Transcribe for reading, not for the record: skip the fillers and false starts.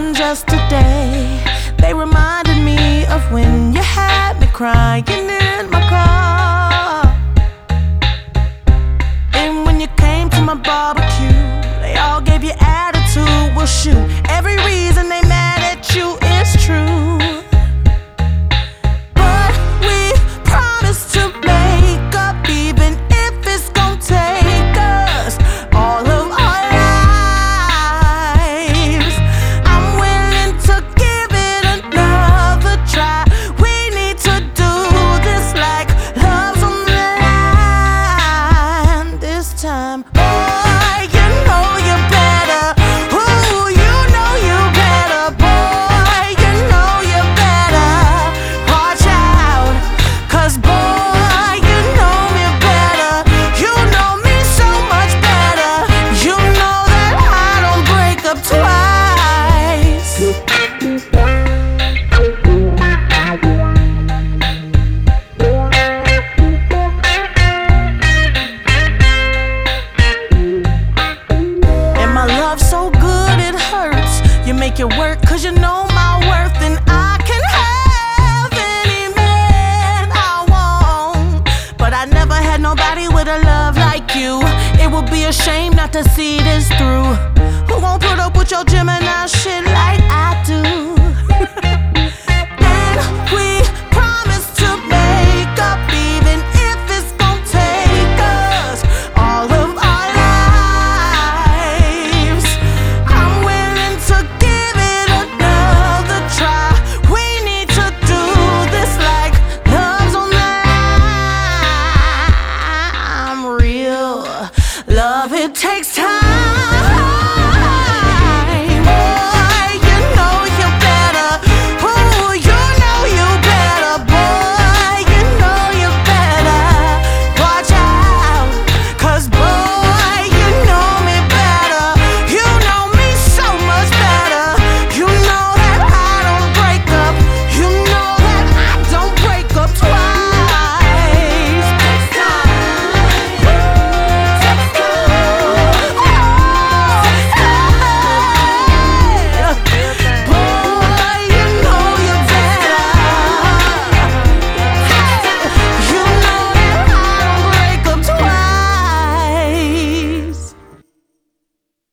just today. They reminded me of when you had me crying in my car. And when you came to my barbecue, they all gave you attitude. Well, shoot, every reason they mad at you is true. But we promised to make up, even if it's gonna take us all of our lives. I'm willing to give it another try. We need to do this like love's on the line this time. Boy, you know you better. Ooh, you know you better. Boy, you know you better. Watch out, 'cause boy, you know me better. You know me so much better. You know that I don't break up twice. And my love so good it hurts. You make it work 'cause you know my worth. And I can have any man I want, but I never had nobody with a love like you. It would be a shame not to see this through. Who won't put up with your Gemini shit like